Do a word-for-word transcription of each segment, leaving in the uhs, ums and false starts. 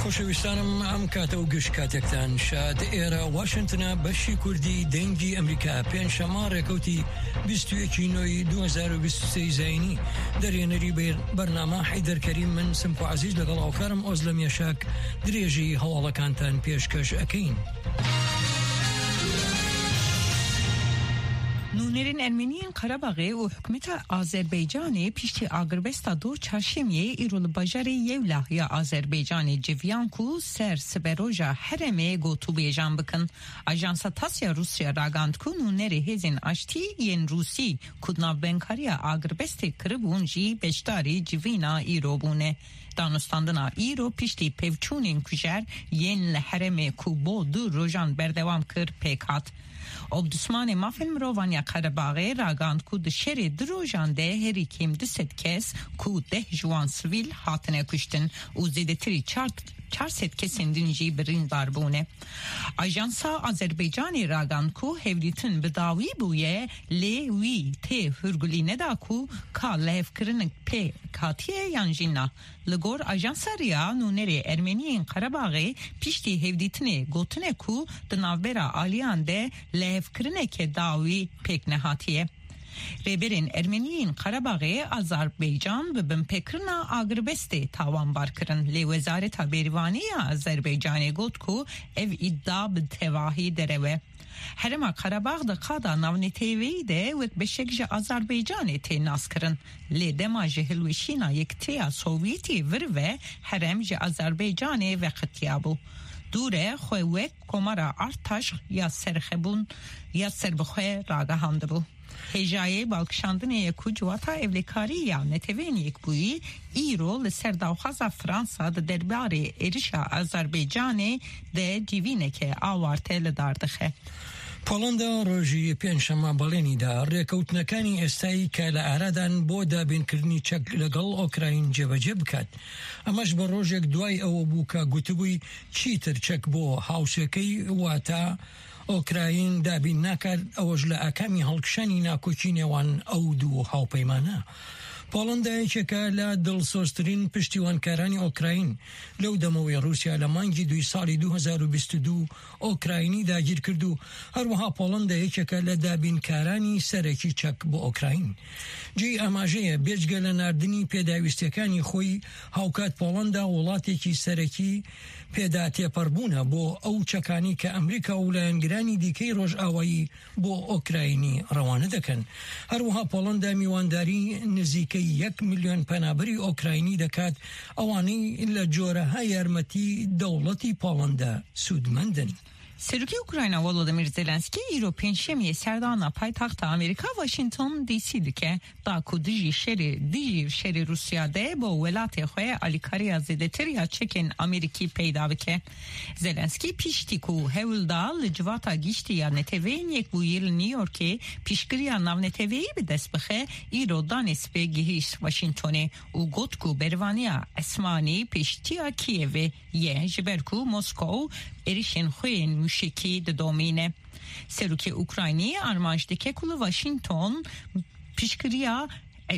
خۆشەویستانم ئەم کاتە و گشت کاتێکتان شاد ئێرە واشنتنە بەشی کوردی دەنگی ئەمریکا پێنجشەمە ڕێکەوتی بیست و یەکی نۆی دوو هەزار و بیست و سێ زاینی دەرێنەری بەرنامە حەیدەرکەریم من سمپ و عەزیز لەگەڵ هاوکارم ئۆزلەم یەشاک درێژی هەواڵەکانتان پێشکەش ئەکەین. Nûnerên Ermeniyên Qarabağê û hikûmeta Azerbaycanê piştî agrbesta du çarşemiyê îro li bajarê Yewla ya Azerbaycanê civiyan ku ser siberoja heremê gotûbêjan bikin. Ajansa Tasya Rusya ragand ku nûnerê hêzên aştî yên Rûsî ku navbenkariya agrbestê kiribûn jî beşdarî civîna îro bûne. Danûstandina îro piştî pevçûnên kujer yên li heremê ku bo du rojan berdewam kir pêk hat. Obdusmanê mafên mirovan ya Qarabağê ragand ku di şerê di rojan de herî kêm du sed kes ku deh jiwan sivîl hatine kuştin û zêdetirî çar çar sed kesên din jî birîndar bûne. Ajansa Azerbaycanê ragand ku hevlîtin bi dawî bûye lê wî tê hûrgulî neda ku ka lehevkirinek pê hatiye yan jî na. Li gor ajansa riya nûnerê Ermeniyên Qarabağê piştî hevdîtinê gotine ku di navbera aliyan de lehevkirineke dawî pêk nehatiye. Rêberên Ermeniyên Qarabağê Azerbaycan bi binpêkirina agrbestê tawanbar kirin. Lê Wezareta Bêrîvanî ya Azerbaycanê got ku ev îddia bi tevahî dereve. Herêma Qarabağ di qada navnetêviyî de wek beşek ji Azerbaycanê tê naskirin. Lê dema ji hilweşîna Yekîtiya Sovyetî vir ve herem ji Azerbaycanê veqitiya bû. Dûre xwe wek komara Artaş ya serxebûn ya serbixwe ragihand bû. Hêjayê balkişandinê ku civata evlêkarî ya netewên yekbûyî îro li ser dawxwaza Fransa di derbarê êrişa Azerbaycanê de civîneke awarte li dar dixe. پۆڵەندا ڕۆژی پێنجشەمە بەڵێنیدا ڕێکەوتنەکانی ئێستایی کە لە ئارادان بۆ دابینکردنی چەک لەگەڵ ئۆکراین جێبەجێ بکات. ئەمەش بە ڕۆژێک دوای ئەوە بوو کە گوتبووی چیتر چەک بۆ هاوسەکەی واتە ئۆکراین دابین ناکات ئەوەش لە ئاکامی هەڵکشانی ناکۆچی نێوان ئەو دوو هاوپەیمانە. پۆڵەندا یەکێکە لە دڵسۆزترین پشتیوانکارانی ئۆکراین لەو دەمەوەی رووسیا لە مانگی دوی ساڵی دوو هەزار و بیست و دوو ئۆکراینی داگیر کرد و هەروەها پۆڵەندا یەکێکە لە دابینکارانی سەرەکی چەک بۆ ئۆکراین. جێی ئاماژەیە بێجگە لە ناردنی پێداویستەکانی خۆی هاوکات پۆڵەندا وڵاتێکی سەرەکی پێدا تێپەڕبوونە بۆ ئەو چەکانی کە ئەمریکا و لایەنگرانی دیکەی ڕۆژئاوایی بۆ ئۆکراینی ڕەوانە دەکەن. هەروەها پۆڵەندا میوانداری نزیکەی یەک میلیۆن پەنابەری ئۆکراینی دەکات ئەوانەی لە جۆرەها یارمەتی دەوڵەتی پۆڵەندا سوودمەندن. Serokê Ukrayna Volodymyr Zelenski îro pênçemiyê serdana paytaxta Amerîka Washington D C dike da ku dijî şerê dijî şerê Rusya de bo welatê xwe alîkariya zêdetiriya çekên Amerîkî peyda bike. Zelenski piştî ku hewilda li civata giştiya netewên yekbûyî li New Yorkê piştgiriya navneteweyî bi dest bixe îro danê spê gihîşt Washingtonê û got ku bervaniya esmanî pêştiya Kievê ye ji ber ku Moskow erişên xwên müşekî di domîne. Serokê Ukraynî armanj dike ku li Washington piştgiriya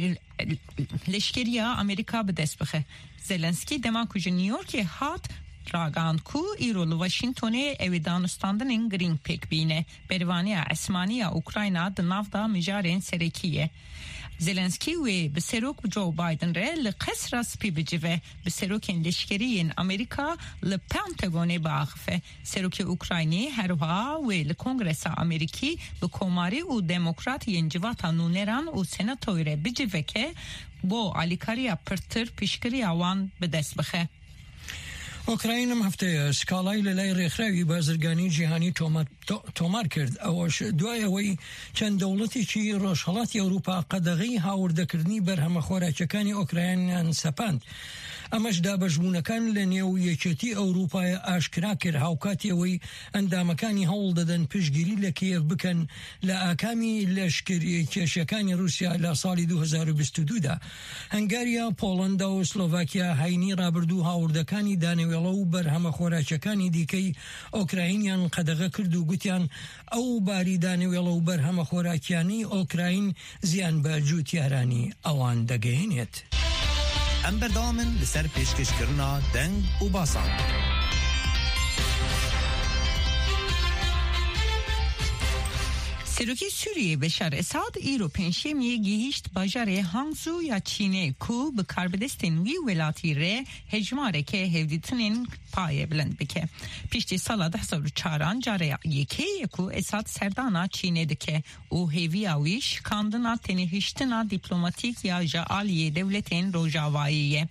leşkeriya Amerîka bi dest bixe. Zelenski dema ku ji New Yorkê hat ragand ku îro li Washingtonê evê danûstandinên girîng pêk bîne. Bervaniya esmaniya Ukrayna di nav da mijarên serekî ye. Zelenski wê bi serok Joe Biden re li qesra spî bicive bi serokên leşkeriyên Amerîka li Pentagonê biaxife. Serokê Ukraynî herwiha wê li Kongresa Amerîkî bi komarî û demokratiyên civata nûneran û senatoyê re biciveke bo alîkariya pirtir piştgiriya wan bi dest bixe. ئۆکراین ئەم هەفتەیە سکاڵای لە لای ڕێکخراوی بازرگانی جیهانی تۆمار کرد ئەوەش دوای ئەوەی چەند دەوڵەتێکی ڕۆژهەڵاتی ئەوروپا قەدەغەی هاوردەکردنی بەرهەمە خۆراکیەکانی ئۆکراینیان سەپاند. ئەمەش دابەشبوونەکان لە نێو یەکێتی ئەوروپای ئاشکرا کرد هاوکاتی ئەوەی ئەندامەکانی هەوڵ دەدەن پشتگیری لە کیێڤ بکەن لە ئاکامی لەشکری کێشەکانی رووسیا لە ساڵی دوو هەزار و بیست و دوودا. هەنگاریا، پۆڵەندا و سلۆڤاکیا هاینی ڕابردوو هاوردەکانی دانەوێڵە و بەرهەمە خۆراکیەکانی دیکەی ئۆکراینیان قەدەغە کرد و گوتیان ئەو باری دانەوێڵە و بەرهەمە خۆراکیانی ئۆکراین زیان بە جووتیارانی ئەوان دەگەێنێت. ام بردامن لسر پیشکش کرنا دنگ و باسان. سروکی سوریه بشار اساد ایرو پنجشنبه گیشت باجار هانگزو یا چینه کو به کاربدستن وی ولاتی ره هجماره که هفدیتنین پایه بلند بکه. پیشتی سال ده هزار و چهار جاره یکی یکو اساد سردانا چینه دکه او هیوی آویش کاندنا تنهشتنا دیپلوماتیک یا جالیه دولتین روجاواییه.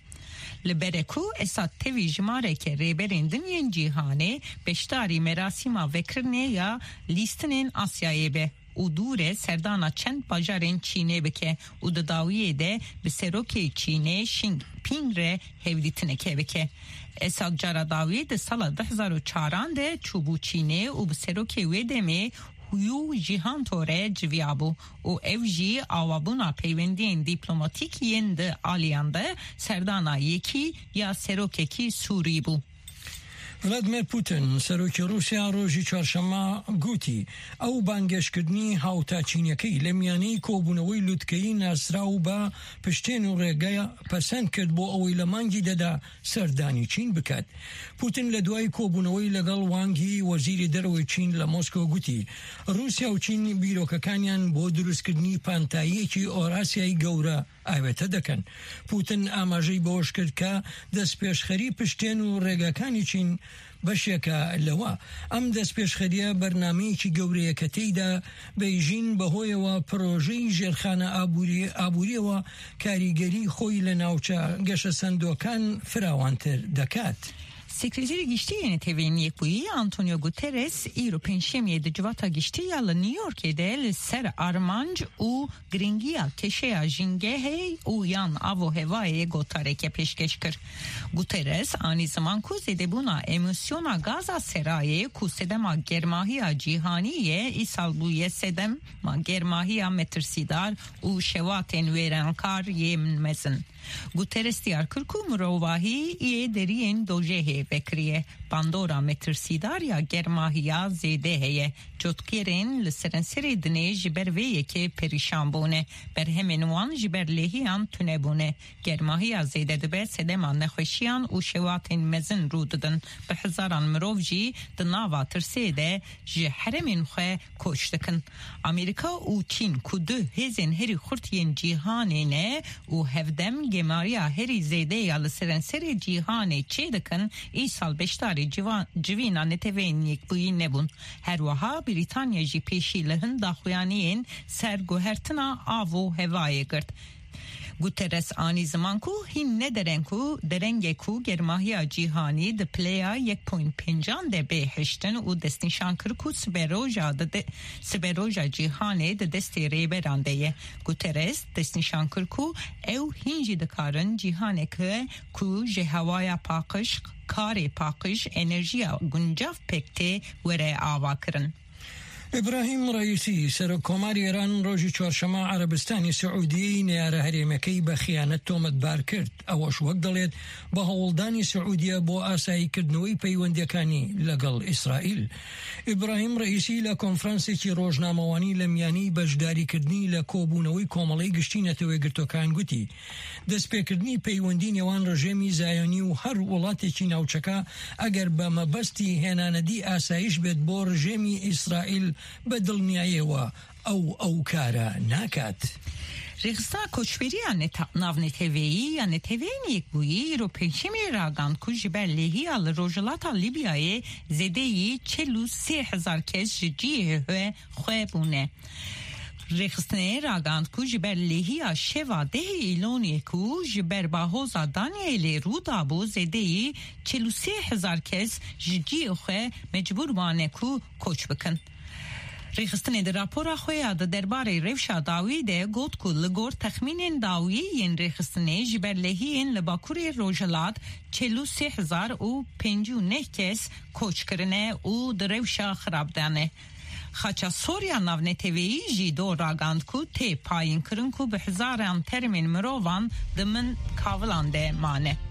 لبرکو اساد توی جماره که ریبرین دنین جیهانه بشتاری مراسیما وکرنه یا لیستنین آسیایی به او دوره سردانا چند باجارین چینه بکه او داویه ده به سروکی چینه شینگ پینگ ره هفدیتنه که بکه. اساد جارا داویه ده سال ده هزار و چهاران ده چوبو چینه او به سروکی ویده می یو جیهان توره جویابو او او جی آوابونا پیوندین دیپلوماتیکین ده آلیانده سردانا یکی یا سروککی سوری بو. ولادیمیر پوتین سەرۆکی رووسیا ڕۆژی چوارشەممە گوتی ئەو بانگێشکردنی هاوتا چینیەکەی لە میانەی کۆبوونەوەی لووتکەیی ناسراو بە پشتێن و ڕێگە پەسەند کرد بۆ ئەوەی لە مانگی دەدا سەردانی چین بکات. پوتین لە دوای کۆبوونەوەی لەگەڵ وانگی وەزیری دەرەوەی چین لە مۆسکۆ گوتی رووسیا و چین بیرۆکەکانیان بۆ دروستکردنی پانتاییەکی ئۆراسیای گەورە ئاوێتە دەکەن. پوتین ئاماژەی بەوەش کرد کە دەستپێشخەری پشتێن و ڕێگەکانی چین بەشێکە لەوە. ئەم دەستپێشخەریە بەرنامەیەکی گەورەیە کە تێیدا بەیژین بەهۆیەوە پرۆژەی ژێرخانە ئابووریەوە کاریگەری خۆی لە ناوچە گەشە سندۆکان فراوانتر دەکات. Sekreteri gişti yeni tevenin yekbuyi Antonio Guterres İro penşemiye de civata gişti yalı New York'ede ser armanj u gringiya keşeya jingehey u yan avo hevaya gotareke peşkeşkir. Guterres aynı zaman kuzede buna emosyona gaza seraye kusedema germahiya cihaniye isalbuye sedem ma germahiya metrsidar u şevaten verenkar yeminmezin. Guterres diyar kırku murovahi iye deriyen dojehe bekriye bandora metrsidar ya germahiya zedeheye çotkiren lıseren seredine jiber ve yeke perişan bone berhemenuan jiber lehiyan tünebune germahiya zededebe sedeman nexweşiyan u şevatin mezin rududun behizaran mirovji dınava tırsede ji heremin xwe koştıkın. Amerika u Çin kudu hezin heri xurtiyen cihanine u hevdem gemariya heri zede ya lıseren seri cihane çeydikın İsal beştari civina netevenyik buyin nebun. Her vaha Britanya ji peşi lehın daxuyaniyen serguhertina avo hevaye gırt. Guterres ani zaman ku hin ne deren ku derenge ku germahiya cihani de playa yek point pencan de behişten u destinşan kır ku siberoja de siberoja cihane de desti reberandeye. Guterres destinşan kır ku ev hinji de karın cihane ke ku je havaya pakış kare pakış enerjiya guncaf pekte vere avakırın. إبراهیم رئیسی سەرۆکۆماری ئێران ڕۆژی چوارشەممە عەرەبستانی سعودیەی نێارە هەرێمەکەی بە خیانەت تۆمەتبار کرد. ئەوەش وەک دەڵێت بە هەوڵدانی سعودیە بۆ ئاساییکردنەوەی پەیوەندیەکانی لەگەڵ ئیسرائیل. ئیبراهیم رئیسی لە کۆنفرانسێکی ڕۆژنامەوانی لە میانەی بەشداریکردنی لە کۆبوونەوەی کۆمەڵەی گشتی نەتەوەیەگرتوەکان گوتی دەستپێکردنی پەیوەندی نێوان ڕژێمی زایۆنی و هەر وڵاتێکی ناوچەکە ئەگەر بە مەبەستی هێنانەدی ئاسایش بێت بۆ ڕژێمی ئیسرائیل بەدڵنیاییەوە ئەو ئەو کارە ناکات. Rexta koçveri ya navneteveyi ya neteveyin yekbuyi ro pençemi ragan ku jiberlehi al rojlata Libya'ye zedeyi çelu se hezar kez jiye ve xwebune. Rexne ragan ku jiberlehi ya şeva dehi iloni ku jiber bahoza Danieli ruda bu zedeyi çelu se hezar kez jiye xwe mecbur bane ku koç bikin. Rexistine de rapora xoya da derbare revşa dawi de got ku ligor taxminen dawi yen rexistine jiberlehiyen li bakuri rojalat çelu se hezar u pencu neh kes koç kirine u de revşa xirabdane. Xaça Sorya navne teveyi jî do ragand ku tê payên kirin ku bi hizaran termên mirovan di min kavilan de mane.